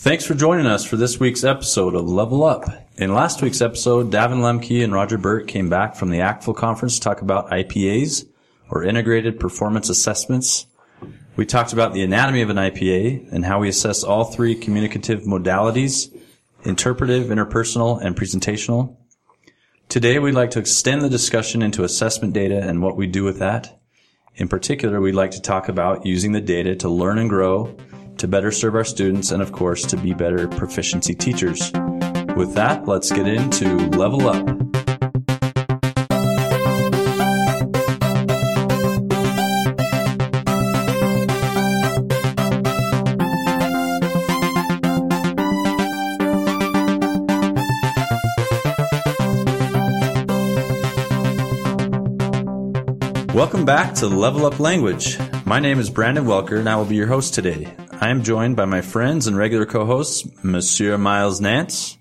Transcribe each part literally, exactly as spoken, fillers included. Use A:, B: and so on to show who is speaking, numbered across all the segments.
A: Thanks for joining us for this week's episode of Level Up. In last week's episode, Davin Lemke and Roger Burt came back from the A C T F L conference to talk about I P As, or Integrated Performance Assessments. We talked about the anatomy of an I P A and how we assess all three communicative modalities, interpretive, interpersonal, and presentational. Today, we'd like to extend the discussion into assessment data and what we do with that. In particular, we'd like to talk about using the data to learn and grow, to better serve our students, and of course, to be better proficiency teachers. With that, let's get into Level Up. Welcome back to Level Up Language. My name is Brandon Welker, and I will be your host today. I am joined by my friends and regular co-hosts, Monsieur Miles Nance,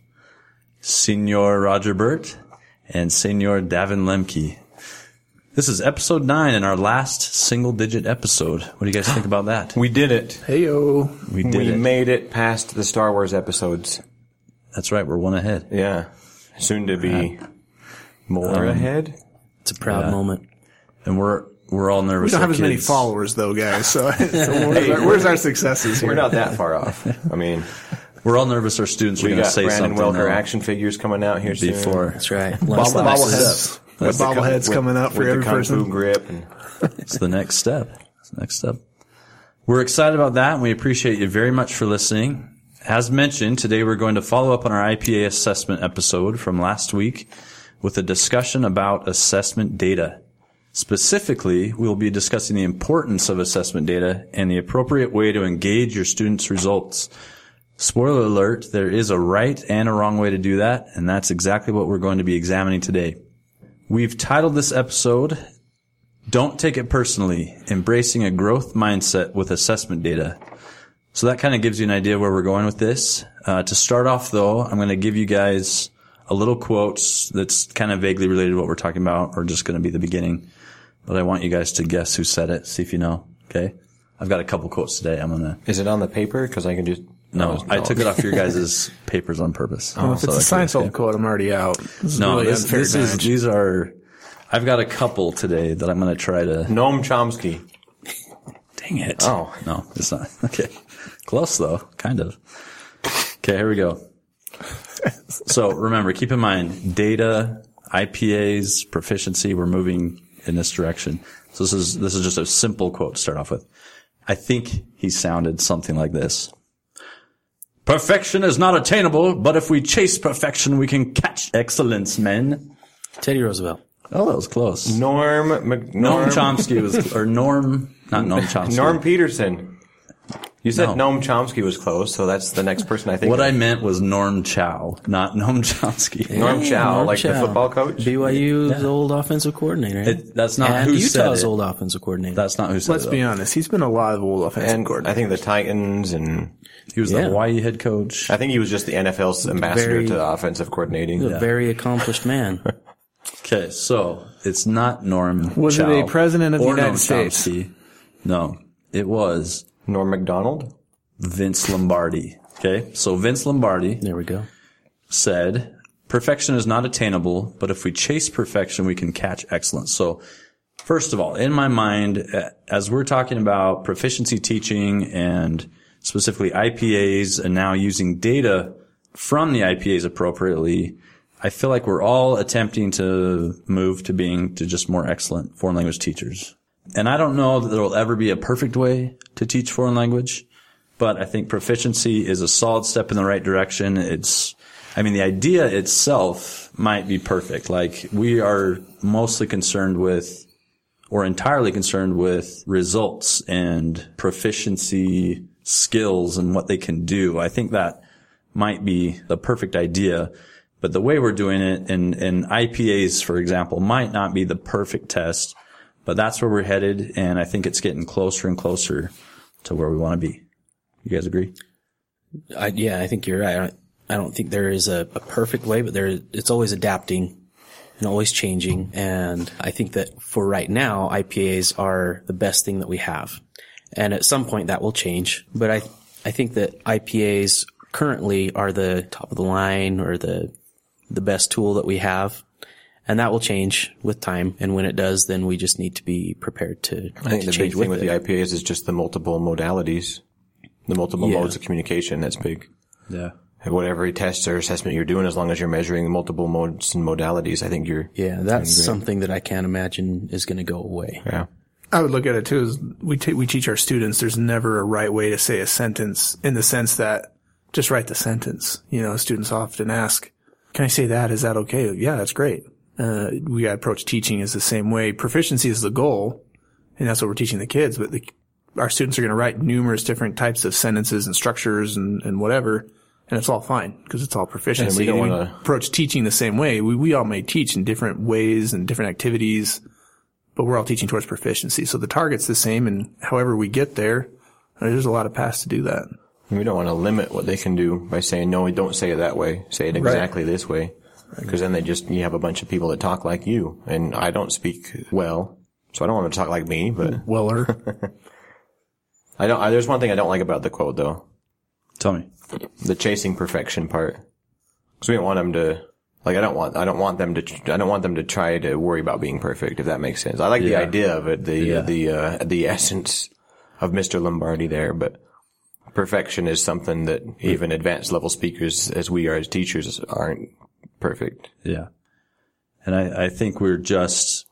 A: Senor Roger Burt, and Senor Davin Lemke. This is episode nine and our last single-digit episode. What do you guys think about that?
B: We did it.
C: Heyo.
A: We did
B: we
A: it.
B: We made it past the Star Wars episodes.
A: That's right. We're one ahead.
B: Yeah. Soon to be uh, more um, ahead.
D: It's a proud
A: yeah.
D: moment.
A: And we're we're all nervous.
C: We don't have
A: as
C: kids. Many followers, though, guys. So, so where's, our, where's our successes here?
B: We're not that far off. I mean,
A: we're all nervous. Our students are going to say
B: Brandon
A: something.
B: We got Brandon Welker action figures coming out here soon.
A: Before.
D: That's right.
C: Bobble, bobbleheads. With bobbleheads
B: with,
C: coming out for
B: with
C: every
B: the Kung
C: person.
B: Fu grip. And
A: it's the next step. It's the next step. We're excited about that, and we appreciate you very much for listening. As mentioned, today we're going to follow up on our I P A assessment episode from last week with a discussion about assessment data. Specifically, we will be discussing the importance of assessment data and the appropriate way to engage your students' results. Spoiler alert, there is a right and a wrong way to do that, and that's exactly what we're going to be examining today. We've titled this episode, Don't Take It Personally, Embracing a Growth Mindset with Assessment Data. So that kind of gives you an idea where we're going with this. Uh, to start off, though, I'm going to give you guys a little quote that's kind of vaguely related to what we're talking about, or just going to be the beginning. But I want you guys to guess who said it, see if you know, okay? I've got a couple quotes today. I'm going to...
B: Is it on the paper? Because I can just...
A: No, no, I took it off your guys' papers on purpose.
C: Oh, if
A: so
C: it's a Seinfeld quote, I'm already out. This is
A: no,
C: really
A: this, this is, these are... I've got a couple today that I'm going to try to...
B: Noam Chomsky.
A: Dang it.
B: Oh.
A: No, it's not. Okay. Close, though. Kind of. Okay, here we go. So remember, keep in mind, data, I P As, proficiency, we're moving in this direction. So this is, this is just a simple quote to start off with. I think he sounded something like this. Perfection is not attainable, but if we chase perfection, we can catch excellence, men.
D: Teddy Roosevelt.
A: Oh, that was close.
B: Norm, Mc,
A: Norm,
B: Norm
A: Chomsky was, or Norm, not Noam Chomsky.
B: Norm Peterson. You said
A: no.
B: Noam Chomsky was close, so that's the next person I think
A: What
B: of.
A: I meant was Norm Chow, not Noam Chomsky.
B: Norm Chow,
D: Norm
B: like
D: Chow.
B: the football coach?
D: B Y U's
A: Yeah.
D: old offensive coordinator.
A: It, that's not
D: and
A: who
D: Utah's
A: said it.
D: old offensive coordinator.
A: That's not who said
C: Let's
A: it.
C: be
A: though.
C: honest. He's been a lot of old offensive
B: And
C: coordinators.
B: I think the Titans, and
A: He was
D: Yeah.
A: the Hawaii head coach.
B: I think he was just the N F L's ambassador
D: Very-
B: to offensive coordinating.
D: a very accomplished man.
A: Okay, so it's not Norm
C: Was it
A: Chow
C: a president of the
A: or
C: United
A: Noam
C: States?
A: Chomsky. No, it was
B: Norm Macdonald?
A: Vince Lombardi. Okay, so Vince Lombardi
D: There we go.
A: said, perfection is not attainable, but if we chase perfection, we can catch excellence. So first of all, in my mind, as we're talking about proficiency teaching and specifically I P As and now using data from the I P As appropriately, I feel like we're all attempting to move to being to just more excellent foreign language teachers. And I don't know that there will ever be a perfect way to teach foreign language, but I think proficiency is a solid step in the right direction. It's, I mean, the idea itself might be perfect. Like, we are mostly concerned with, or entirely concerned with, results and proficiency skills and what they can do. I think that might be the perfect idea. But the way we're doing it in, in I P As, for example, might not be the perfect test, but that's where we're headed. And I think it's getting closer and closer to where we want to be. You guys agree?
D: I, yeah, I think you're right. I don't, I don't think there is a, a perfect way, but there, it's always adapting and always changing. And I think that for right now, I P As are the best thing that we have. And at some point that will change. But I, I think that I P As currently are the top of the line or the the best tool that we have. And that will change with time. And when it does, then we just need to be prepared to,
B: I think
D: to
B: the
D: change
B: big thing with
D: it.
B: the I P As is just the multiple modalities, the multiple
D: Yeah.
B: modes of communication. That's big.
A: Yeah.
B: And whatever test or assessment you're doing, as long as you're measuring the multiple modes and modalities, I think you're.
D: Yeah, that's something that I can't imagine is going to go away.
B: Yeah.
C: I would look at it too as we t- we teach our students there's never a right way to say a sentence in the sense that just write the sentence. You know, students often ask, can I say that? Is that okay? Yeah, that's great. Uh, we approach teaching is the same way. Proficiency is the goal, and that's what we're teaching the kids, but the, our students are going to write numerous different types of sentences and structures and, and whatever, and it's all fine because it's all proficiency.
B: And we don't
C: And
B: wanna-
C: approach teaching the same way. We, we all may teach in different ways and different activities, but we're all teaching towards proficiency. So the target's the same, and however we get there, there's a lot of paths to do that.
B: And we don't want to limit what they can do by saying, no, don't say it that way. Say it exactly this way. Because then they just, you have a bunch of people that talk like you. And I don't speak well, so I don't want them to talk like me, but
C: Weller.
B: I don't, I, there's one thing I don't like about the quote though.
A: Tell me.
B: The chasing perfection part. Because we don't want them to, like, I don't want, I don't want them to, I don't want them to try to worry about being perfect, if that makes sense. I like
A: Yeah.
B: the idea of it, the,
A: Yeah.
B: the, uh, the essence of Mister Lombardi there, but perfection is something that even advanced level speakers, as we are as teachers, aren't perfect.
A: Yeah. And I, I think we're just,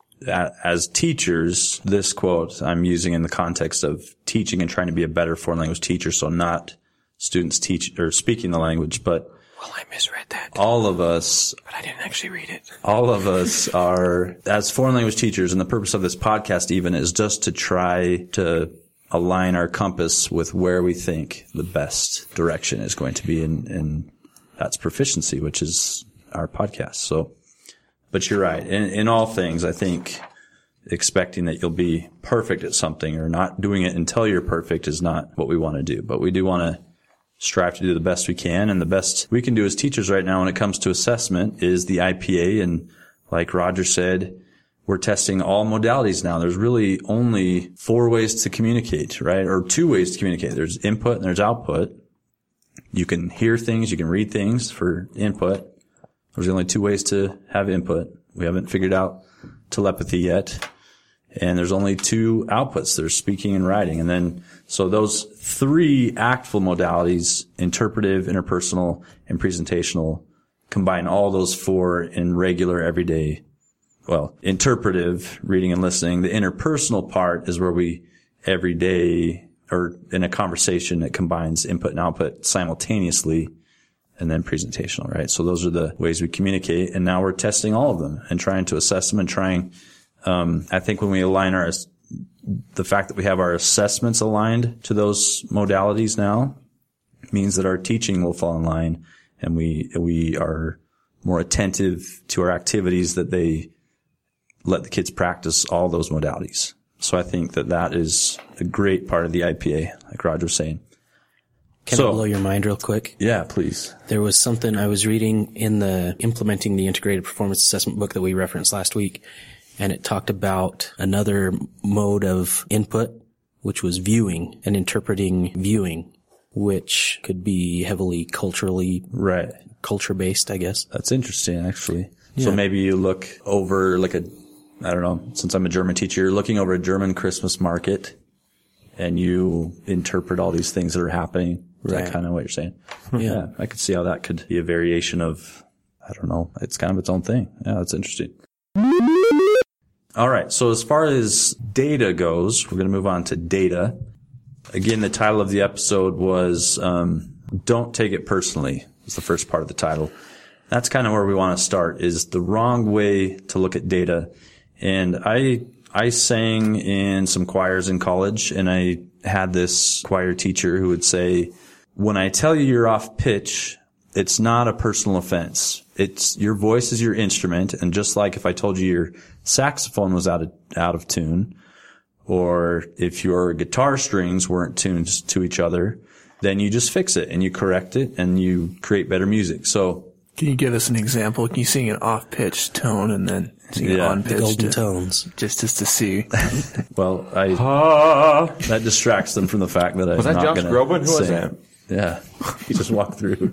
A: as teachers, this quote I'm using in the context of teaching and trying to be a better foreign language teacher. So not students teach or speaking the language, but
B: Well, I misread that,
A: all of us,
B: but I didn't actually read it.
A: all of us are, as foreign language teachers, and the purpose of this podcast even is just to try to align our compass with where we think the best direction is going to be, and, and that's proficiency, which is our podcast. So, but you're right. In, in all things, I think expecting that you'll be perfect at something or not doing it until you're perfect is not what we want to do. But we do want to strive to do the best we can. And the best we can do as teachers right now when it comes to assessment is the I P A. And like Roger said, we're testing all modalities now. There's really only four ways to communicate, right? Or two ways to communicate. There's input and there's output. You can hear things, you can read things for input. There's only two ways to have input. We haven't figured out telepathy yet. And there's only two outputs. There's speaking and writing. And then, so those three actful modalities, interpretive, interpersonal, and presentational, combine all those four in regular, everyday, well, interpretive, reading and listening. The interpersonal part is where we, every day, or in a conversation, it combines input and output simultaneously. And then presentational, right? So those are the ways we communicate. And now we're testing all of them and trying to assess them and trying, um, I think when we align our, the fact that we have our assessments aligned to those modalities now means that our teaching will fall in line, and we, we are more attentive to our activities, that they let the kids practice all those modalities. So I think that that is a great part of the I P A, like Roger was saying.
D: Can
A: So-
D: I blow your mind real quick?
A: Yeah, please.
D: There was something I was reading in the Implementing the Integrated Performance Assessment book that we referenced last week, and it talked about another mode of input, which was viewing and interpreting viewing, which could be heavily culturally,
A: Right.
D: culture-based, I guess.
A: That's interesting, actually. So
D: Yeah.
A: maybe you look over like a, I don't know, since I'm a German teacher, you're looking over a German Christmas market and you interpret all these things that are happening. Is
D: Right.
A: that kind of what you're saying?
D: Yeah.
A: Yeah. I could see how that could be a variation of, I don't know, it's kind of its own thing. Yeah, that's interesting. All right. So as far as data goes, we're going to move on to data. Again, the title of the episode was, um, Don't Take It Personally. It's the first part of the title. That's kind of where we want to start, is the wrong way to look at data. And I, I sang in some choirs in college, and I had this choir teacher who would say, when I tell you you're off pitch, it's not a personal offense. It's your voice is your instrument. And just like if I told you your saxophone was out of, out of tune, or if your guitar strings weren't tuned to each other, then you just fix it and you correct it and you create better music. So,
C: Can you give us an example? Can you sing an off-pitched tone and then sing an
A: Yeah.
C: on-pitched?
D: Golden tones.
C: Just, just to see.
A: well, I, that distracts them from the fact that I'm
B: Was that
A: not
B: Josh
A: going to
B: Groban? Who was
A: sing.
B: that?
A: Yeah, you just walk through.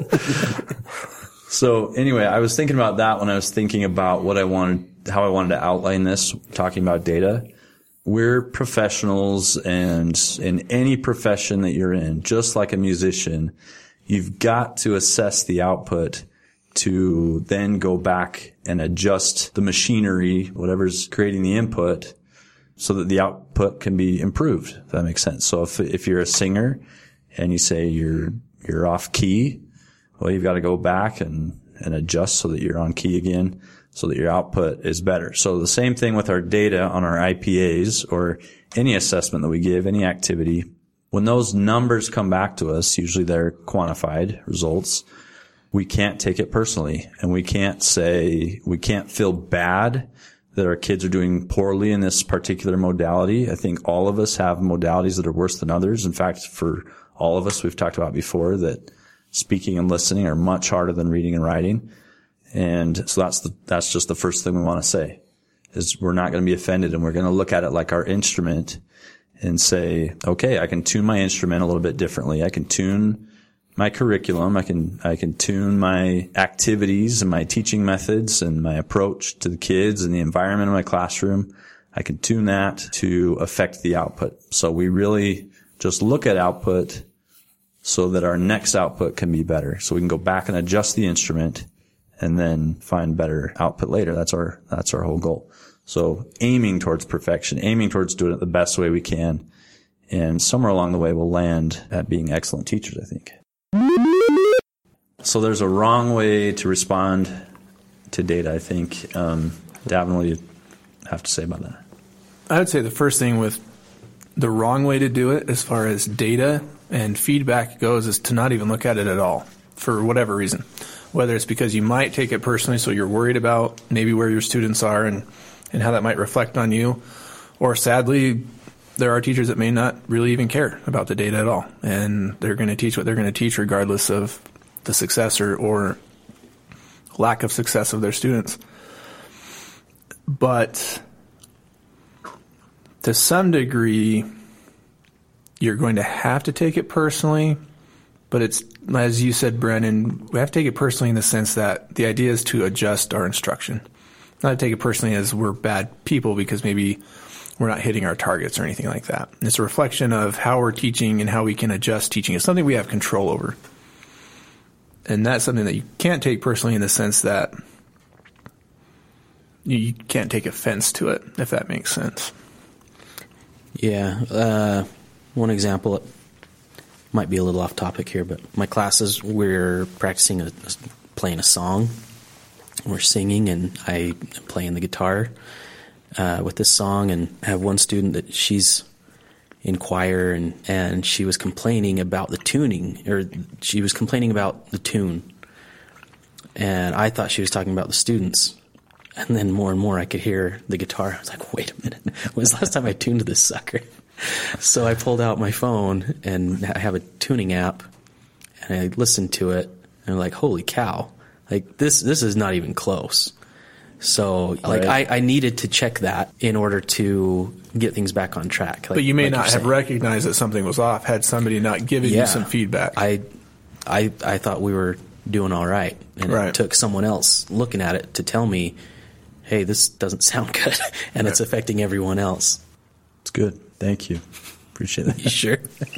A: So anyway, I was thinking about that when I was thinking about what I wanted, how I wanted to outline this, talking about data. We're professionals, and in any profession that you're in, just like a musician, you've got to assess the output to then go back and adjust the machinery, whatever's creating the input, so that the output can be improved, if that makes sense. So if if you're a singer and you say you're you're off key, well, you've got to go back and, and adjust so that you're on key again, so that your output is better. So the same thing with our data on our I P As or any assessment that we give, any activity. When those numbers come back to us, usually they're quantified results, we can't take it personally, and we can't say, we can't feel bad that our kids are doing poorly in this particular modality. I think all of us have modalities that are worse than others. In fact, for all of us, we've talked about before that speaking and listening are much harder than reading and writing. And so that's the, that's just the first thing we want to say, is we're not going to be offended, and we're going to look at it like our instrument and say, okay, I can tune my instrument a little bit differently. I can tune my curriculum. I can, I can tune my activities and my teaching methods and my approach to the kids and the environment of my classroom. I can tune that to affect the output. So we really just look at output so that our next output can be better. So we can go back and adjust the instrument and then find better output later. That's our, that's our whole goal. So aiming towards perfection, aiming towards doing it the best way we can. And somewhere along the way we'll land at being excellent teachers, I think. So there's a wrong way to respond to data, I think. Um, Davin, what do you have to say about that?
C: I would say the first thing with the wrong way to do it as far as data and feedback goes is to not even look at it at all for whatever reason. Whether it's because you might take it personally, so you're worried about maybe where your students are and, and how that might reflect on you, or sadly, there are teachers that may not really even care about the data at all, and they're going to teach what they're going to teach regardless of the success or, or lack of success of their students. But to some degree, you're going to have to take it personally, but it's, as you said, Brennan, we have to take it personally in the sense that the idea is to adjust our instruction. Not to take it personally as we're bad people because maybe we're not hitting our targets or anything like that. It's a reflection of how we're teaching and how we can adjust teaching. It's something we have control over. And that's something that you can't take personally in the sense that you can't take offense to it, if that makes sense.
D: Yeah. Uh, one example, it might be a little off topic here, but my classes, we're practicing a, playing a song. We're singing, and I am playing the guitar uh, with this song, and I have one student that she's in choir, and, and she was complaining about the tuning, or she was complaining about the tune. And I thought she was talking about the students. And then more and more I could hear the guitar. I was like, wait a minute. When's the last time I tuned this sucker? So I pulled out my phone, and I have a tuning app, and I listened to it, and I'm like, holy cow. Like, this this is not even close. So, like, right. I, I needed to check that in order to get things back on track. Like,
C: but you may
D: like
C: not have recognized that something was off had somebody not given
D: yeah,
C: you some feedback.
D: I, I, I thought we were doing all right. And right. It took someone else looking at it to tell me, hey, this doesn't sound good, and right. It's affecting everyone else.
A: It's good. Thank you. Appreciate that.
D: You sure?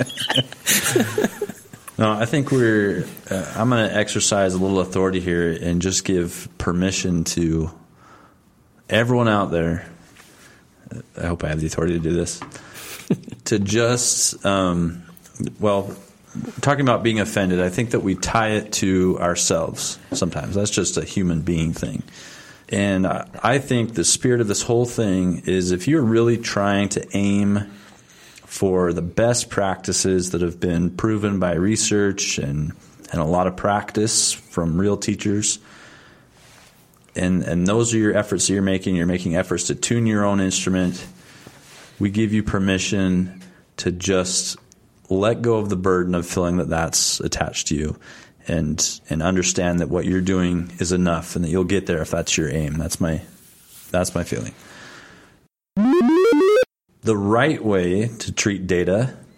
A: No, I think we're, uh, I'm going to exercise a little authority here and just give permission to everyone out there. I hope I have the authority to do this. to just, um, well, talking about being offended, I think that we tie it to ourselves sometimes. That's just a human being thing. And I, I think the spirit of this whole thing is if you're really trying to aim for the best practices that have been proven by research and, and a lot of practice from real teachers, and, and those are your efforts that you're making. You're making efforts to tune your own instrument. We give you permission to just let go of the burden of feeling that that's attached to you, and and understand that what you're doing is enough and that you'll get there if that's your aim. That's my that's my feeling. The right way to treat data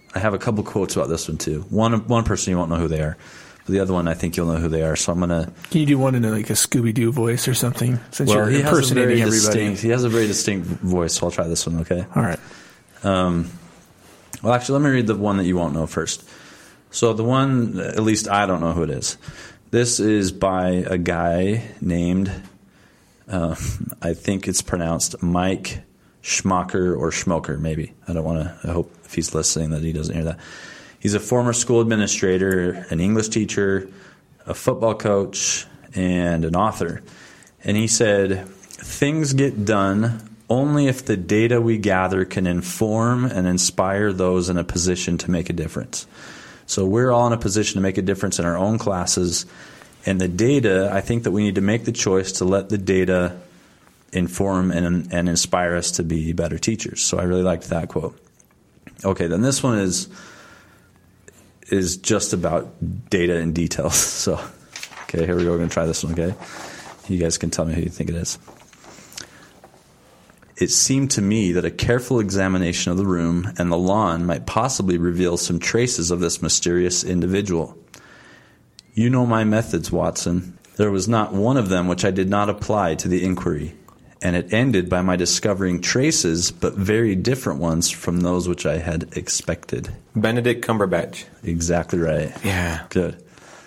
A: I have a couple quotes about this one too. One one person you won't know who they are, but the other one I think you'll know who they are. So I'm gonna.
C: Can you do one in a, like a Scooby-Doo voice or something? Since
A: well,
C: you're
A: he has a very
C: impersonating everybody.
A: distinct. He has a very distinct voice. So I'll try this one. Okay.
C: All right.
A: Um, well, actually, let me read the one that you won't know first. So the one, at least I don't know who it is. This is by a guy named, uh, I think it's pronounced Mike Schmocker or Schmoker, maybe. I don't want to, I hope if he's listening that he doesn't hear that. He's a former school administrator, an English teacher, a football coach, and an author. And he said, things get done only if the data we gather can inform and inspire those in a position to make a difference. So we're all in a position to make a difference in our own classes. And the data, I think that we need to make the choice to let the data inform and, and inspire us to be better teachers. So I really liked that quote. Okay, then this one is is just about data and details. So, okay, here we go. We're going to try this one, okay? You guys can tell me who you think it is. It seemed to me that a careful examination of the room and the lawn might possibly reveal some traces of this mysterious individual. You know my methods, Watson. There was not one of them which I did not apply to the inquiry, and it ended by my discovering traces, but very different ones from those which I had expected.
B: Benedict Cumberbatch.
A: Exactly right.
B: Yeah.
A: Good.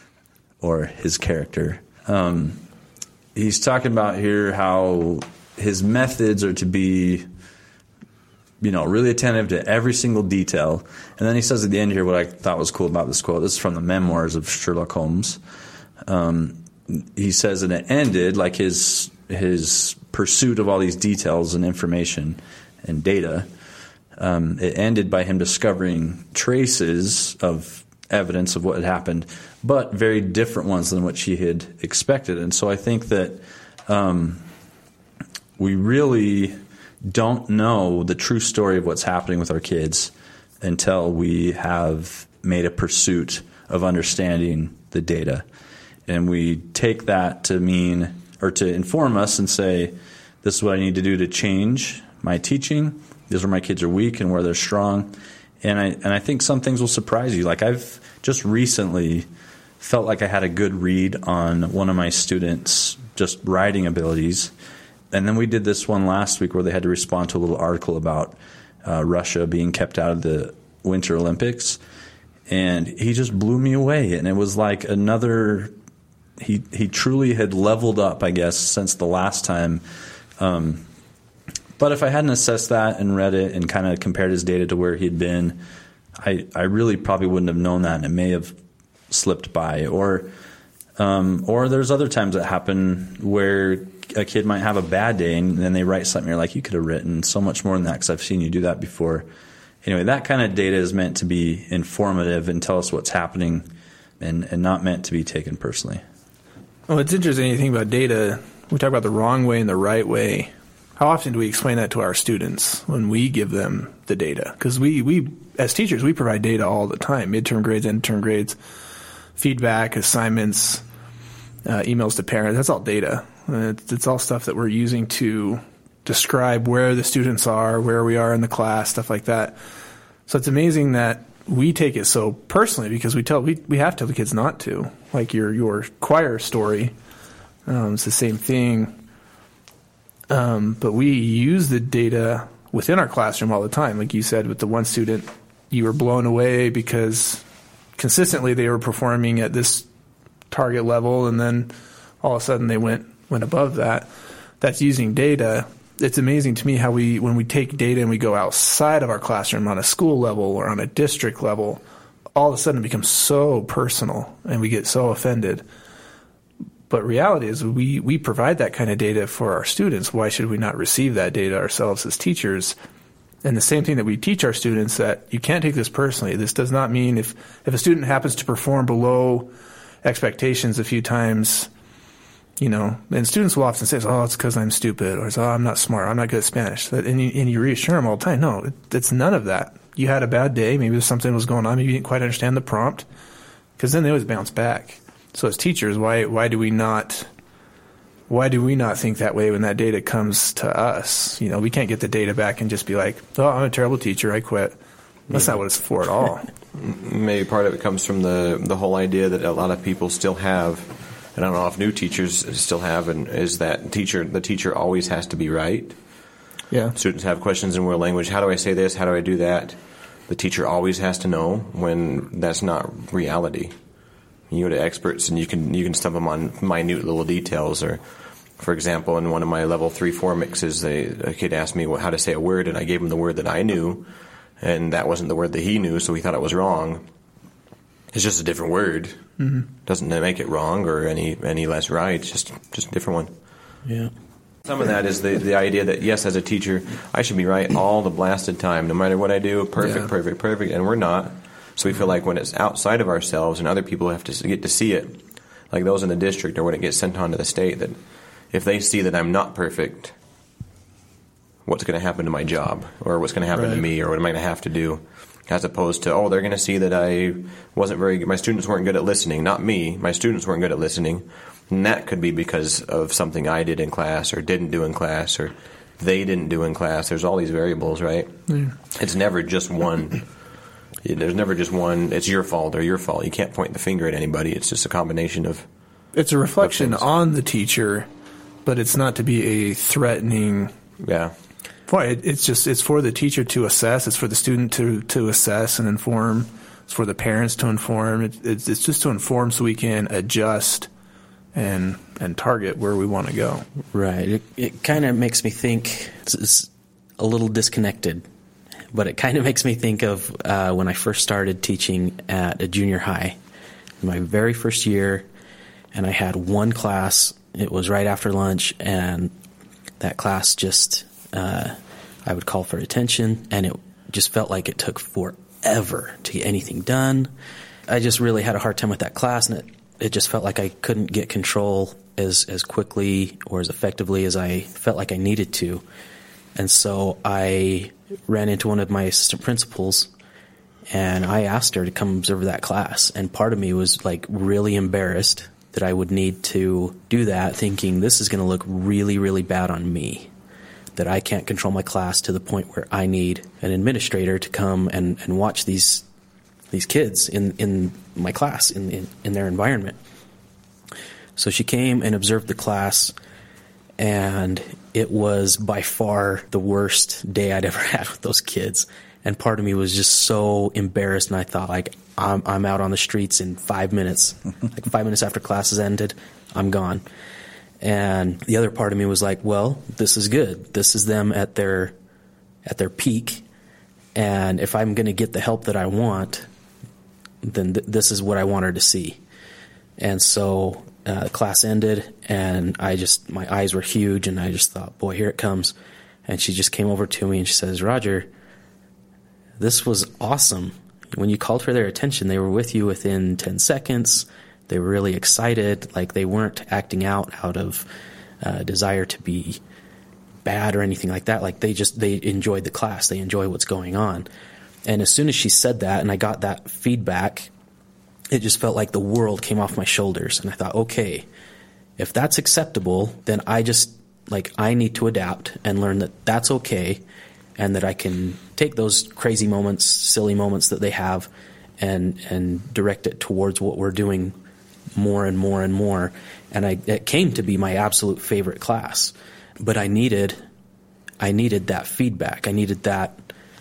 A: Or his character. Um, he's talking about here how his methods are to be, you know, really attentive to every single detail. And then he says at the end here what I thought was cool about this quote. This is from the memoirs of Sherlock Holmes. Um, he says, and it ended, like his his pursuit of all these details and information and data, um, it ended by him discovering traces of evidence of what had happened, but very different ones than what she had expected. And so I think that um, we really don't know the true story of what's happening with our kids until we have made a pursuit of understanding the data. And we take that to mean, or to inform us and say, this is what I need to do to change my teaching. These are where my kids are weak and where they're strong. And I and I think some things will surprise you. Like I've just recently felt like I had a good read on one of my students' just writing abilities. And then we did this one last week where they had to respond to a little article about uh, Russia being kept out of the Winter Olympics. And he just blew me away. And it was like another, he, he truly had leveled up, I guess, since the last time. Um, but if I hadn't assessed that and read it and kind of compared his data to where he'd been, I, I really probably wouldn't have known that, and it may have slipped by. Or um, or there's other times that happen where a kid might have a bad day and then they write something, you're like, you could have written so much more than that because I've seen you do that before. Anyway, that kind of data is meant to be informative and tell us what's happening and, and not meant to be taken personally.
C: Well, it's interesting, you think about data, we talk about the wrong way and the right way. How often do we explain that to our students when we give them the data? Because we, we, as teachers, we provide data all the time, midterm grades, end-term grades, feedback, assignments, uh, emails to parents. That's all data. It's, it's all stuff that we're using to describe where the students are, where we are in the class, stuff like that. So it's amazing that we take it so personally because we tell we we have to tell the kids not to. Like your your choir story, um, it's the same thing. Um, but we use the data within our classroom all the time. Like you said, with the one student, you were blown away because consistently they were performing at this target level, and then all of a sudden they went went above that. That's using data. It's amazing to me how we, when we take data and we go outside of our classroom on a school level or on a district level, all of a sudden it becomes so personal and we get so offended. But reality is we, we provide that kind of data for our students. Why should we not receive that data ourselves as teachers? And the same thing that we teach our students, that you can't take this personally. This does not mean if, if a student happens to perform below expectations a few times, you know, and students will often say, oh, it's because I'm stupid, or oh, I'm not smart, I'm not good at Spanish. And you, and you reassure them all the time. No, it, it's none of that. You had a bad day. Maybe something was going on. Maybe you didn't quite understand the prompt, because then they always bounce back. So as teachers, why why do we not why do we not think that way when that data comes to us? You know, we can't get the data back and just be like, oh, I'm a terrible teacher, I quit. That's not what it's for at all.
B: Maybe part of it comes from the the whole idea that a lot of people still have, and I don't know if new teachers still have, and is that teacher the teacher always has to be right.
C: Yeah.
B: Students have questions in world language. How do I say this? How do I do that? The teacher always has to know, when that's not reality. You go to experts and you can you can stump them on minute little details. Or, for example, in one of my level three four mixes, they, a kid asked me how to say a word, and I gave him the word that I knew, and that wasn't the word that he knew, so he thought it was wrong. It's just a different word. Mm-hmm. Doesn't make it wrong or any any less right. It's just just a different one.
D: Yeah.
B: Some of that is the, the idea that, yes, as a teacher, I should be right all the blasted time, no matter what I do, perfect,
C: yeah.
B: perfect, perfect, and we're not. So we feel like when it's outside of ourselves and other people have to get to see it, like those in the district or when it gets sent on to the state, that if they see that I'm not perfect, what's going to happen to my job, or what's going to happen
C: right.
B: to me, or what am I going to have to do, as opposed to, oh, they're going to see that I wasn't very good, my students weren't good at listening, not me, my students weren't good at listening. And that could be because of something I did in class or didn't do in class or they didn't do in class. There's all these variables, right? Yeah. It's never just one. There's never just one, it's your fault or your fault. You can't point the finger at anybody. It's just a combination of...
C: It's a reflection on the teacher, but it's not to be a threatening...
B: Yeah.
C: Boy, it, it's just, it's for the teacher to assess. It's for the student to, to assess and inform. It's for the parents to inform. It, it's, it's just to inform so we can adjust and and target where we want to go.
D: Right. It, it kind of makes me think, it's, it's a little disconnected, but it kind of makes me think of uh, when I first started teaching at a junior high, my very first year, and I had one class. It was right after lunch, and that class just, uh, I would call for attention, and it just felt like it took forever to get anything done. I just really had a hard time with that class, and it It just felt like I couldn't get control as, as quickly or as effectively as I felt like I needed to. And so I ran into one of my assistant principals, and I asked her to come observe that class. And part of me was like really embarrassed that I would need to do that, thinking this is going to look really, really bad on me, that I can't control my class to the point where I need an administrator to come and, and watch these these kids in, in my class, in, in, in their environment. So she came and observed the class, and it was by far the worst day I'd ever had with those kids. And part of me was just so embarrassed, and I thought, like, I'm, I'm out on the streets in five minutes. Like, five minutes after classes ended, I'm gone. And the other part of me was like, well, this is good. This is them at their at their peak, and if I'm going to get the help that I want, then th- this is what I want her to see. And so uh, class ended, and I just, my eyes were huge, and I just thought, boy, here it comes. And she just came over to me, and she says, Roger, this was awesome. When you called for their attention, they were with you within ten seconds. They were really excited, like they weren't acting out out of uh, desire to be bad or anything like that. Like they just, they enjoyed the class. They enjoy what's going on. And as soon as she said that and I got that feedback, it just felt like the world came off my shoulders. And I thought, okay, if that's acceptable, then I just, like, I need to adapt and learn that that's okay, and that I can take those crazy moments, silly moments that they have, and and direct it towards what we're doing more and more and more. And I, it came to be my absolute favorite class. But I needed, I needed that feedback. I needed that,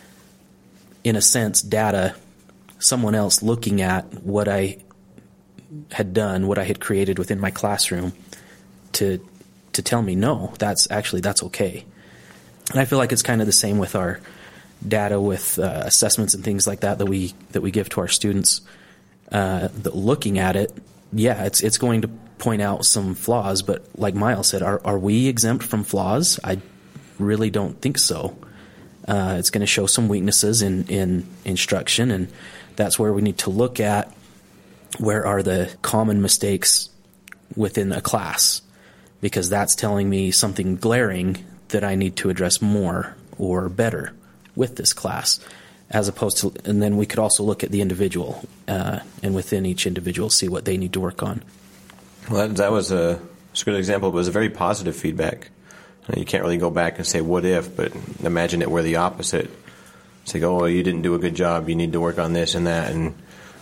D: in a sense, data, someone else looking at what I had done, what I had created within my classroom, to to tell me, no, that's actually, that's okay. And I feel like it's kind of the same with our data, with uh, assessments and things like that that we that we give to our students. Uh, the, looking at it, yeah, it's it's going to point out some flaws, but like Miles said, are are we exempt from flaws? I really don't think so. Uh, it's going to show some weaknesses in, in instruction, and that's where we need to look at where are the common mistakes within a class, because that's telling me something glaring that I need to address more or better with this class, as opposed to, and then we could also look at the individual, uh, and within each individual see what they need to work on.
B: Well, that, that was a, a good example. It was a very positive feedback. You can't really go back and say what if, but imagine it were the opposite. say, oh, you didn't do a good job. You need to work on this and that. And,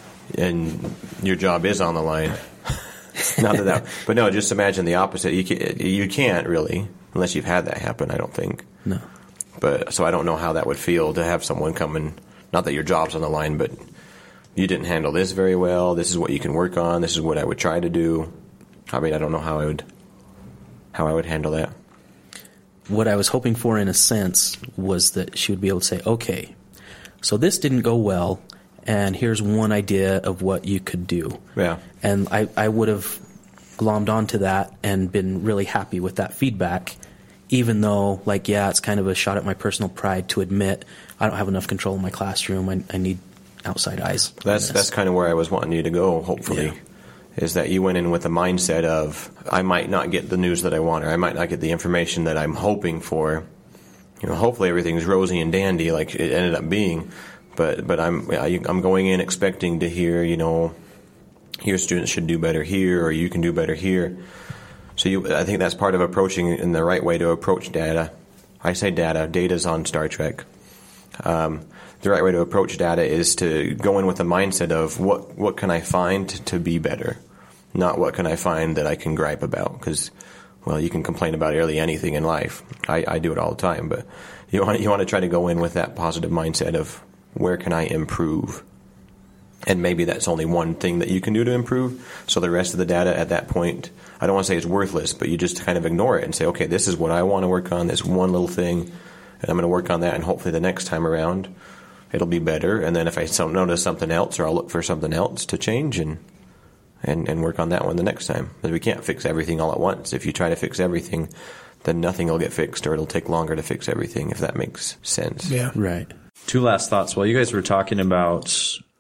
B: and your job is on the line. Not that that, but no, just imagine the opposite. You can't, you can't really, unless you've had that happen, I don't think.
D: No.
B: But, so I don't know how that would feel to have someone come and, not that your job's on the line, but you didn't handle this very well. This is what you can work on. This is what I would try to do. I mean, I don't know how I would, how I would handle that.
D: What I was hoping for, in a sense, was that she would be able to say, okay, so this didn't go well, and here's one idea of what you could do.
B: Yeah.
D: And I, I would have glommed onto that and been really happy with that feedback, even though, like, yeah, it's kind of a shot at my personal pride to admit I don't have enough control in my classroom. I, I need outside eyes.
B: That's that's kind of where I was wanting you to go, hopefully.
D: Yeah.
B: Is that you went in with a mindset of, I might not get the news that I want, or I might not get the information that I'm hoping for. You know, hopefully everything's rosy and dandy like it ended up being, but but I'm I'm going in expecting to hear, you know, your students should do better here, or you can do better here. So you, I think that's part of approaching in the right way to approach data. I say data, data's on Star Trek. Um, the right way to approach data is to go in with a mindset of what what can I find to be better. Not what can I find that I can gripe about, because, well, you can complain about nearly anything in life. I, I do it all the time, but you want you want to try to go in with that positive mindset of where can I improve, and maybe that's only one thing that you can do to improve. So the rest of the data at that point, I don't want to say it's worthless, but you just kind of ignore it and say, okay, this is what I want to work on. This one little thing, and I'm going to work on that, and hopefully the next time around it'll be better. And then if I notice something else, or I'll look for something else to change and. And, and work on that one the next time. But we can't fix everything all at once. If you try to fix everything, then nothing will get fixed, or it'll take longer to fix everything, if that makes sense.
C: Yeah.
D: Right.
A: Two last thoughts. While you guys were talking about,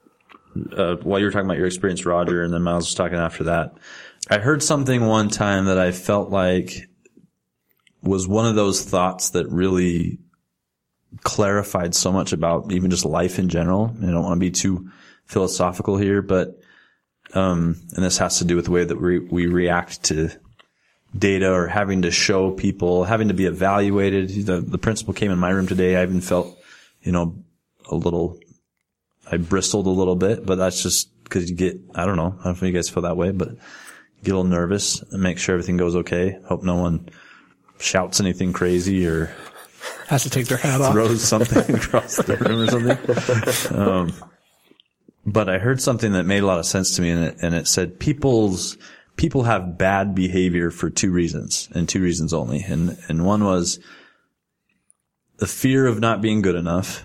A: uh, while you were talking about your experience, Roger, and then Miles was talking after that, I heard something one time that I felt like was one of those thoughts that really clarified so much about even just life in general. I don't want to be too philosophical here, but Um, and this has to do with the way that we, we react to data, or having to show people, having to be evaluated. The, the principal came in my room today. I even felt, you know, a little, I bristled a little bit, but that's just because you get, I don't know, I don't know if you guys feel that way, but you get a little nervous and make sure everything goes okay. Hope no one shouts anything crazy or
C: has to take their hat off,
A: throws something across the room or something. Um, But I heard something that made a lot of sense to me, and it, and it said people's, people have bad behavior for two reasons, and two reasons only. And, and one was the fear of not being good enough,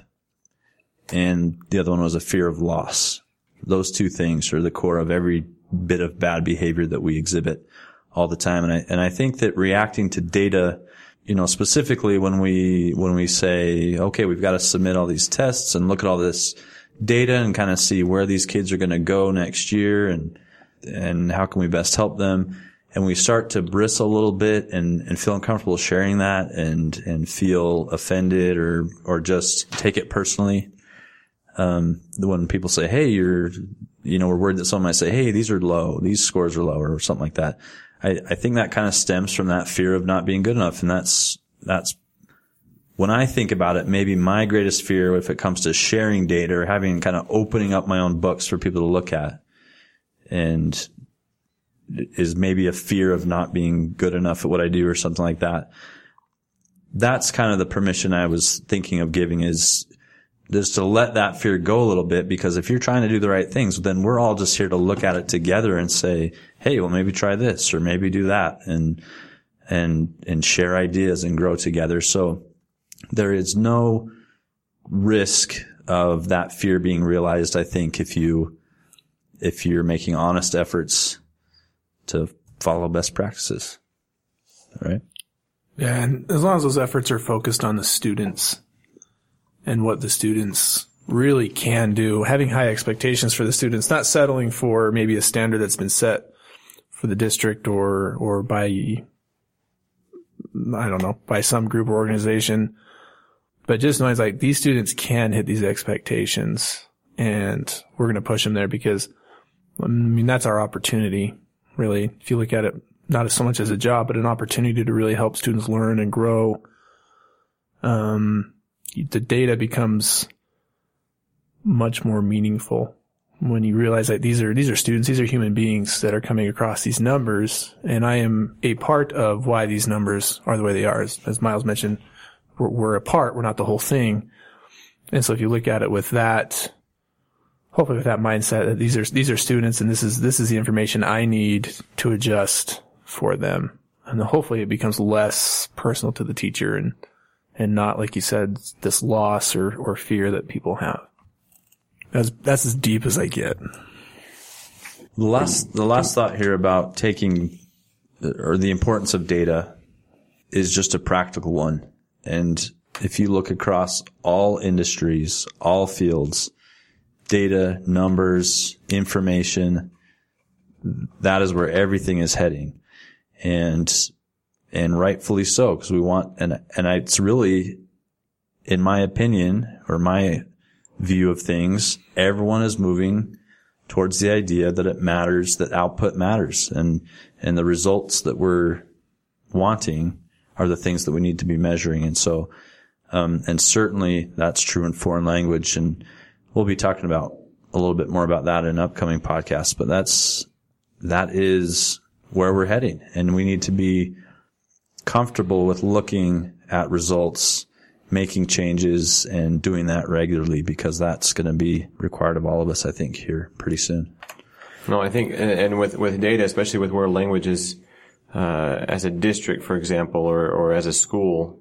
A: and the other one was a fear of loss. Those two things are the core of every bit of bad behavior that we exhibit all the time. And I, and I think that reacting to data, you know, specifically when we, when we say, okay, we've got to submit all these tests and look at all this data and kind of see where these kids are going to go next year, and and how can we best help them. And we start to bristle a little bit and, and feel uncomfortable sharing that, and and feel offended or or just take it personally. Um, when people say, hey, you're, you know, we're worried that someone might say, hey, these are low, these scores are low, or something like that. I, I think that kind of stems from that fear of not being good enough. And that's, that's, when I think about it, maybe my greatest fear, if it comes to sharing data or having kind of opening up my own books for people to look at, and is maybe a fear of not being good enough at what I do or something like that. That's kind of the permission I was thinking of giving, is just to let that fear go a little bit, because if you're trying to do the right things, then we're all just here to look at it together and say, hey, well, maybe try this or maybe do that, and, and, and share ideas and grow together. So there is no risk of that fear being realized, I think, if you, if you're making honest efforts to follow best practices. All right.
C: Yeah. And as long as those efforts are focused on the students and what the students really can do, having high expectations for the students, not settling for maybe a standard that's been set for the district or, or by, I don't know, by some group or organization. But just knowing, like, these students can hit these expectations, and we're going to push them there, because, I mean, that's our opportunity, really. If you look at it, not so much as a job, but an opportunity to really help students learn and grow. Um, the data becomes much more meaningful when you realize that these are, these are students, these are human beings that are coming across these numbers. And I am a part of why these numbers are the way they are. As, as Miles mentioned, we're, we're a part, we're not the whole thing. And so if you look at it with that, hopefully with that mindset that these are, these are students and this is, this is the information I need to adjust for them. And then hopefully it becomes less personal to the teacher and, and not, like you said, this loss or, or fear that people have. That's, that's as deep as I get.
A: The last, the last thought here about taking, or the importance of data is just a practical one. And if you look across all industries, all fields, data, numbers, information, that is where everything is heading. And, and rightfully so, because we want, and, and I, it's really, in my opinion, or my view of things, everyone is moving towards the idea that it matters, that output matters, and, and the results that we're wanting are the things that we need to be measuring. And so, um, and certainly that's true in foreign language, and we'll be talking about a little bit more about that in upcoming podcasts, but that's, that is where we're heading, and we need to be comfortable with looking at results, making changes, and doing that regularly, because that's going to be required of all of us, I think, here pretty soon.
B: No, I think, and with, with data, especially with world languages, uh, as a district, for example, or, or as a school,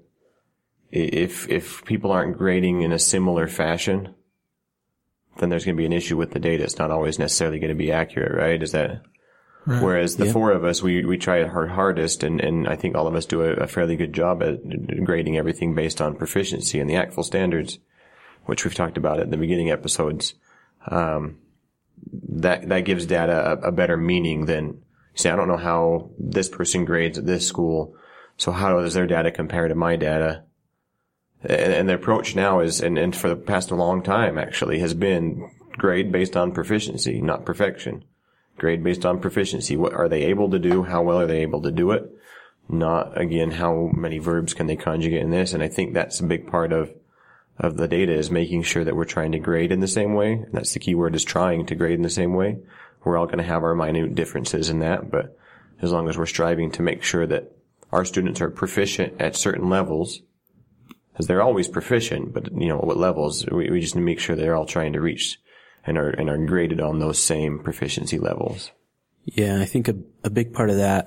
B: if, if people aren't grading in a similar fashion, then there's going to be an issue with the data. It's not always necessarily going to be accurate, right? Is that, right. Whereas the yeah. four of us, we, we try our hardest, and, and I think all of us do a, a fairly good job at grading everything based on proficiency and the A C T F L standards, which we've talked about at the beginning episodes. Um, that, that gives data a, a better meaning than, say, I don't know how this person grades at this school, so how does their data compare to my data? And, and the approach now is, and, and for the past a long time actually, has been grade based on proficiency, not perfection. Grade based on proficiency. What are they able to do? How well are they able to do it? Not, again, how many verbs can they conjugate in this? And I think that's a big part of, of the data, is making sure that we're trying to grade in the same way. And that's the key word, is trying to grade in the same way. We're all going to have our minute differences in that, but as long as we're striving to make sure that our students are proficient at certain levels, because they're always proficient, but, you know, what levels, we, we just need to make sure they're all trying to reach and are, and are graded on those same proficiency levels.
D: Yeah, I think a, a big part of that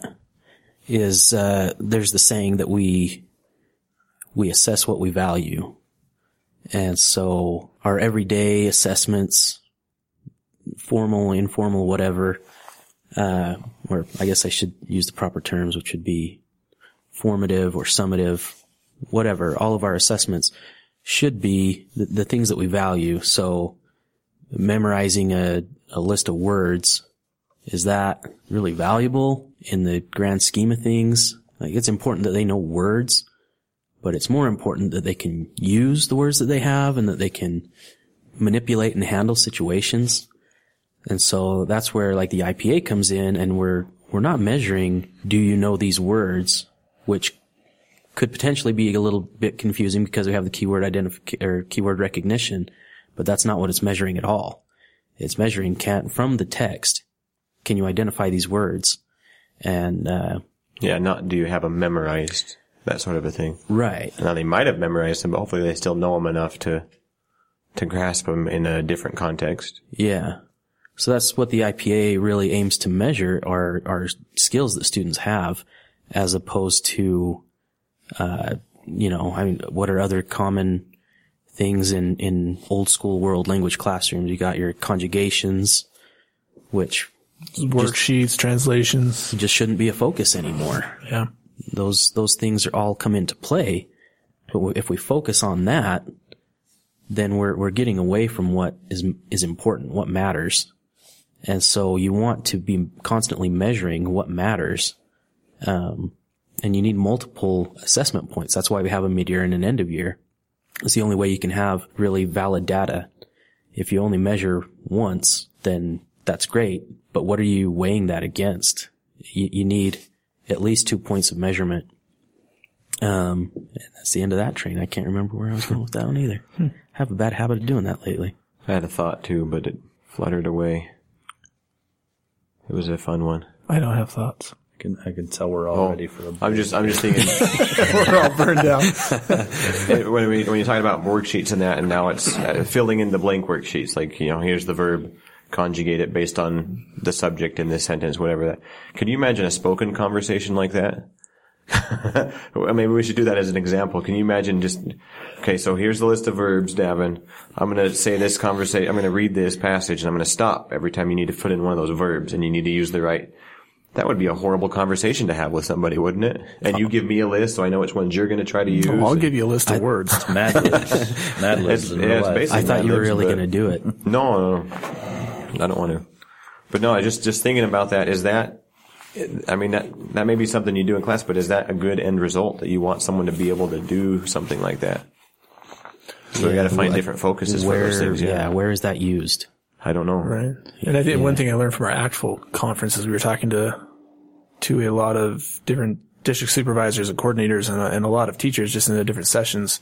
D: is, uh, there's the saying that we, we assess what we value. And so our everyday assessments, formal, informal, whatever, uh, or I guess I should use the proper terms, which would be formative or summative, whatever, all of our assessments should be the, the things that we value. So memorizing a, a list of words, is that really valuable in the grand scheme of things? Like, it's important that they know words, but it's more important that they can use the words that they have and that they can manipulate and handle situations. And so that's where, like, the I P A comes in, and we're, we're not measuring, do you know these words, which could potentially be a little bit confusing because we have the keyword identification or keyword recognition, but that's not what it's measuring at all. It's measuring, can, from the text, can you identify these words? And, uh,
B: yeah, not do you have them memorized, that sort of a thing.
D: Right.
B: Now, they might have memorized them, but hopefully they still know them enough to, to grasp them in a different context.
D: Yeah. So that's what the I P A really aims to measure, are, are skills that students have, as opposed to, uh, you know, I mean, what are other common things in, in old school world language classrooms? You got your conjugations, which
C: worksheets, just, translations,
D: just shouldn't be a focus anymore.
C: Yeah.
D: Those, those things are all come into play. But if we focus on that, then we're, we're getting away from what is, is important, what matters. And so you want to be constantly measuring what matters. Um, and you need multiple assessment points. That's why we have a mid-year and an end of year. It's the only way you can have really valid data. If you only measure once, then that's great. But what are you weighing that against? You, you need at least two points of measurement. Um, and that's the end of that train. I can't remember where I was going with that one either. I have a bad habit of doing that lately.
B: I had a thought too, but it fluttered away. It was a fun one.
C: I don't have thoughts.
A: I can, I can tell we're all
B: Oh,
A: ready for the.
B: I'm just, I'm just thinking.
C: We're all burned out.
B: when we when you're talking about worksheets and that, and now it's uh, filling in the blank worksheets. Like, you know, here's the verb, conjugate it based on the subject in this sentence, whatever that. Could you imagine a spoken conversation like that? Maybe we should do that as an example. Can you imagine just, okay, so here's the list of verbs, Davin. I'm going to say this conversation, I'm going to read this passage, and I'm going to stop every time you need to put in one of those verbs, and you need to use the right. That would be a horrible conversation to have with somebody, wouldn't it? And you give me a list, so I know which ones you're going to try to use.
C: Oh, I'll give you a list of
D: I,
C: words.
A: Mad libs. Mad libs.
B: It's,
A: in
B: yeah,
A: real
B: it's
A: life.
B: basically
D: I thought
B: Mad
D: you were
B: Libs,
D: really
B: but-
D: going to do it.
B: No, no, I don't want to. But no, I just just thinking about that. Is that? I mean, that that may be something you do in class, but is that a good end result that you want someone to be able to do something like that? So
D: Yeah,
B: we got to find
D: like,
B: different focuses
D: where,
B: for those things. Yeah.
D: yeah, where is that used?
B: I don't know.
C: Right. And I think one thing I learned from our actual conferences, we were talking to to a lot of different district supervisors and coordinators and a, and a lot of teachers just in the different sessions.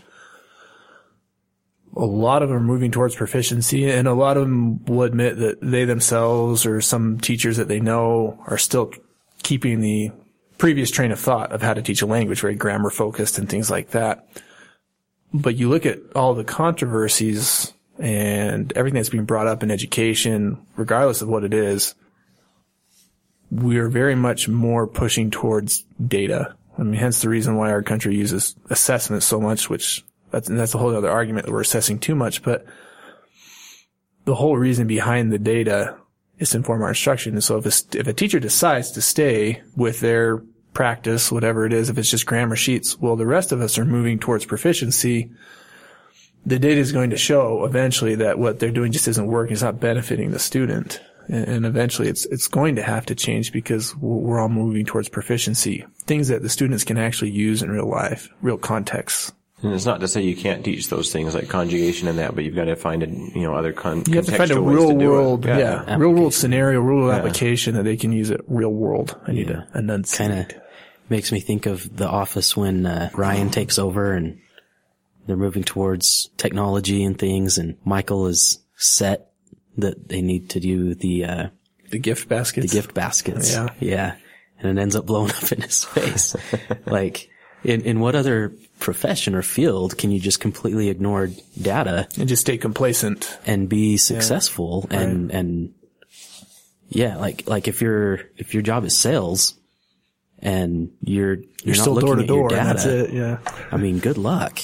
C: A lot of them are moving towards proficiency, and a lot of them will admit that they themselves or some teachers that they know are still keeping the previous train of thought of how to teach a language, very grammar focused and things like that. But you look at all the controversies and everything that's being brought up in education, regardless of what it is, we're very much more pushing towards data. I mean, hence the reason why our country uses assessment so much, which that's, that's a whole other argument that we're assessing too much. But the whole reason behind the data is to inform our instruction. And so if a, if a teacher decides to stay with their practice, whatever it is, if it's just grammar sheets, well, the rest of us are moving towards proficiency. The data is going to show eventually that what they're doing just isn't working. It's not benefiting the student. And eventually it's, it's going to have to change because we're all moving towards proficiency. Things that the students can actually use in real life, real contexts.
B: And it's not to say you can't teach those things like conjugation and that, but you've got to find, a, you know, other con-
C: You have to find a
B: contextual ways
C: real
B: to do
C: world,
B: it.
C: yeah, real world scenario, real world
B: Yeah.
C: application that they can use it real world. I need to enunciate.
D: Kind of makes me think of The Office when uh, Ryan takes over and they're moving towards technology and things, and Michael is set that they need to do the uh,
C: The gift baskets.
D: the gift baskets.
C: Yeah.
D: Yeah. And it ends up blowing up in his face. Like, in, in what other profession or field can you just completely ignore data
C: And just stay complacent.
D: and be successful?
C: Yeah.
D: And,
C: Right.
D: and yeah, like, like if your, if your job is sales and you're, you're,
C: You're
D: not
C: still
D: looking
C: door to
D: at your
C: door, and
D: data,
C: that's it, yeah.
D: I mean, good luck.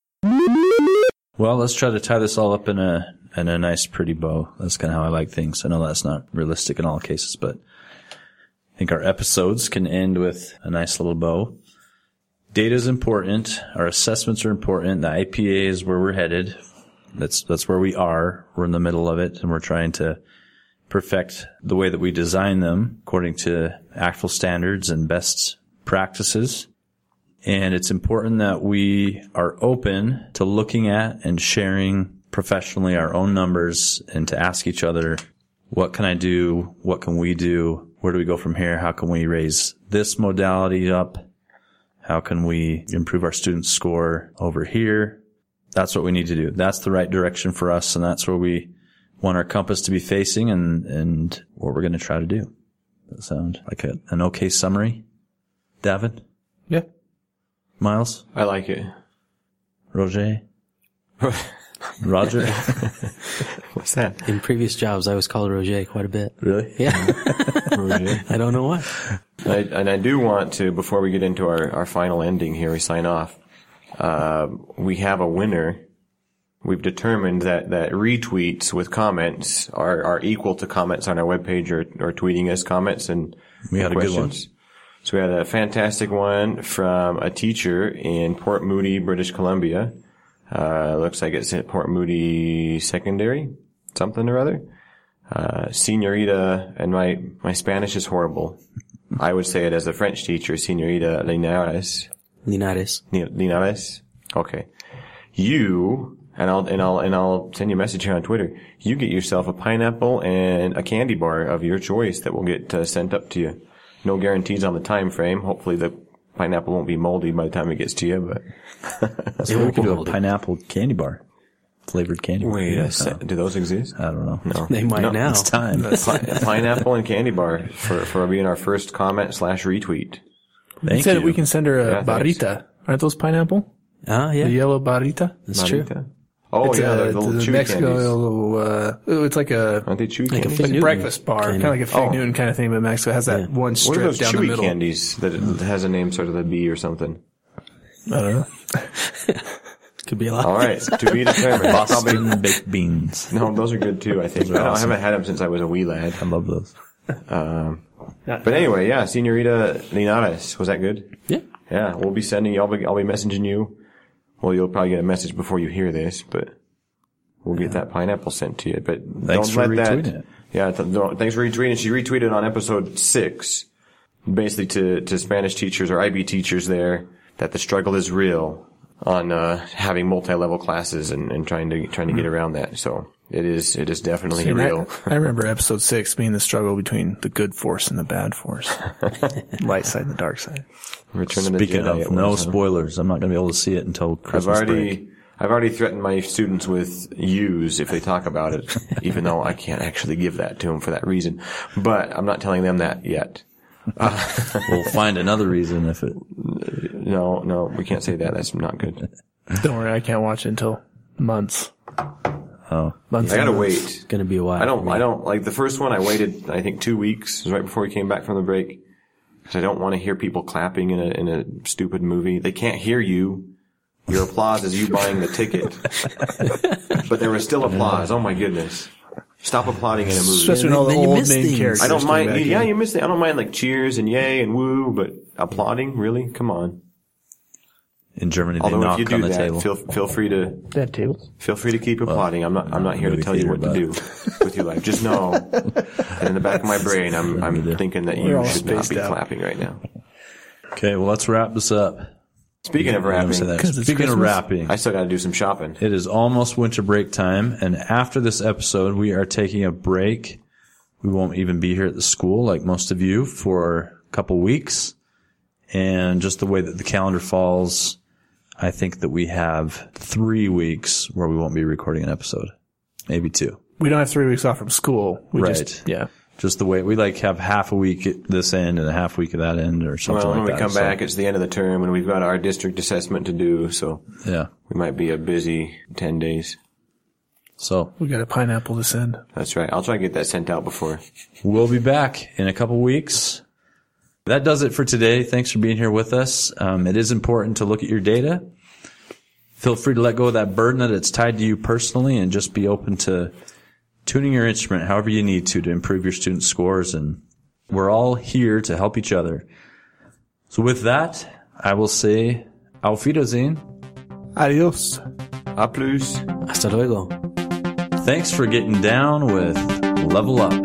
A: Well, let's try to tie this all up in a in a nice, pretty bow. That's kind of how I like things. I know that's not realistic in all cases, but I think our episodes can end with a nice little bow. Data is important. Our assessments are important. The I P A is where we're headed. That's that's where we are. We're in the middle of it, and we're trying to perfect the way that we design them according to A C T F L standards and best practices. And it's important that we are open to looking at and sharing professionally our own numbers and to ask each other, what can I do? What can we do? Where do we go from here? How can we raise this modality up? How can we improve our student score over here? That's what we need to do. That's the right direction for us, and that's where we want our compass to be facing and, and what we're going to try to do. Does that sound like a, an okay summary? Davin?
C: Yeah.
A: Miles?
B: I like it.
A: Roger? Roger?
B: What's that?
D: In previous jobs, I was called Roger quite a bit.
A: Really?
D: Yeah.
B: Roger.
D: I don't know why.
B: I, and I do want to, before we get into our, our final ending here, we sign off, uh, we have a winner. We've determined that, that retweets with comments are, are equal to comments on our webpage or, or tweeting us comments and
A: We had a good one.
B: questions. So we had a fantastic one from a teacher in Port Moody, British Columbia. Uh, looks like it's at Port Moody Secondary, something or other. Uh, Senorita, and my, my Spanish is horrible. I would say it as a French teacher, Senorita Linares.
D: Linares.
B: Linares? Okay. You, and I'll, and I'll, and I'll send you a message here on Twitter. You get yourself a pineapple and a candy bar of your choice that will get uh, sent up to you. No guarantees on the time frame. Hopefully the pineapple won't be moldy by the time it gets to you, but
A: So we could do a pineapple candy bar. flavored candy. bar.
B: Wait
A: Yeah.
B: a sec. Do those exist?
A: I don't know.
B: No.
D: They might
B: No,
D: now.
A: It's time.
B: Pi- pineapple and candy bar for, for being our first comment slash retweet.
A: Thank
C: Said
A: you.
C: we can send her a
B: Yeah, thanks.
C: barrita. Aren't those pineapple?
D: Ah, yeah.
C: The yellow barita?
D: That's true.
B: Marita? Oh,
C: It's
B: yeah,
C: a,
B: the little
C: the
B: chewy
C: Mexico,
B: candies.
C: little, uh, oh, it's like a,
B: Aren't they chewy
D: Like a
B: candies?
D: fig
C: like a
D: Newton
C: breakfast bar, kind of like a Fig
B: Oh.
C: Newton kind of thing, but Mexico has that one
B: What are
C: strip
B: those
C: down the
B: chewy
C: middle.
B: candies that it has a name sort of the B or something?
C: I don't know.
D: Could be a lot.
B: All right, to be determined. Probably,
A: Boston baked beans.
B: no, those are good too, I think. I, don't- I haven't had them since I was a wee lad.
A: I love those.
B: But anyway, yeah, Senorita Linares, was that good?
D: Yeah.
B: Yeah, we'll be sending, I'll be, I'll be messaging you. Well, you'll probably get a message before you hear this, but we'll get that pineapple sent to you. But
A: Thanks
B: don't
A: for
B: let
A: retweeting
B: that,
A: it.
B: Yeah, th- don't, thanks for retweeting. She retweeted on episode six, basically to, to Spanish teachers or I B teachers there, that the struggle is real on, uh, having multi-level classes and, and trying to, trying to get around that. So it is, it is definitely
C: And I,
B: real.
C: I remember episode six being the struggle between the good force and the bad force. Light side and the dark side.
B: Return of the
A: Speaking
B: Jedi
A: of,
B: it
A: no
B: was, huh?
A: spoilers. I'm not going to be able to see it until
B: I've
A: Christmas
B: already,
A: break.
B: I've already threatened my students with use if they talk about it, even though I can't actually give that to them for that reason. But I'm not telling them that yet.
A: We'll find another reason if it.
B: No, no, we can't say that. That's not good.
C: Don't worry, I can't watch it until months.
A: Oh,
C: Months.
B: I gotta
C: and months.
B: wait.
D: Gonna be a while.
B: I don't, I don't, like the first one I waited, I think two weeks. It was right before we came back from the break. Cause I don't want to hear people clapping in a, in a stupid movie. They can't hear you. Your applause is you buying the ticket. But there was still applause. Oh my goodness. Stop applauding in a movie.
C: Especially when all the
D: Then you
C: old
D: miss
C: main
D: things.
C: characters.
B: I don't
C: come
B: mind.
C: back
B: Yeah,
C: in.
B: you missed it. I don't mind like cheers and yay and woo, but applauding, really? Come on.
A: in Germany, they
B: Although if
A: knock
B: you do
A: on the
B: that,
A: table.
B: feel feel free to
C: They have tables.
B: feel free to keep applauding. I'm not. I'm not here to
A: movie
B: tell you what to
A: theater,
B: do with your life. Just know that in the back of my brain, I'm I'm thinking that
C: We're
B: you
C: all
B: should not
C: spaced
B: be
C: out.
B: clapping right now.
A: Okay, well, let's wrap this up.
B: Speaking of
A: I'm gonna say
B: rapping,
A: that.
C: 'Cause it's
A: Speaking of
C: Christmas.
A: rapping,
B: I still got to do some shopping.
A: it is almost winter break time, and after this episode, we are taking a break. We won't even be here at the school like most of you for a couple weeks. And just the way that the calendar falls, I think that we have three weeks where we won't be recording an episode. Maybe two.
C: We don't have three weeks off from school. We
A: Right.
C: just, yeah.
A: Just the way we like have half a week at this end and a half week at that end or something
B: Well, when
A: like
B: we
A: that.
B: come
A: So,
B: back, it's the end of the term, and we've got our district assessment to do, so
A: yeah.
B: we might be a busy ten days.
A: So
C: We got a pineapple to send.
B: That's right. I'll try to get that sent out before.
A: we'll be back in a couple weeks. That does it for today. Thanks for being here with us. Um, it is important to look at your data. Feel free to let go of that burden that it's tied to you personally and just be open to tuning your instrument however you need to to improve your student scores. And we're all here to help each other. So with that, I will say Auf Wiedersehen.
C: Adios.
B: A plus.
D: Hasta luego.
A: Thanks for getting down with Level Up.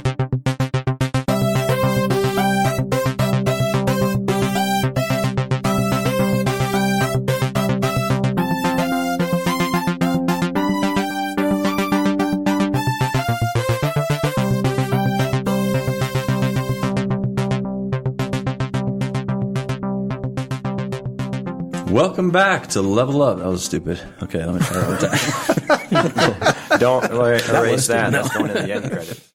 A: Welcome back to Level Up. That was stupid. Okay, let me try that one more time.
B: Don't erase that. That's going in the end credit.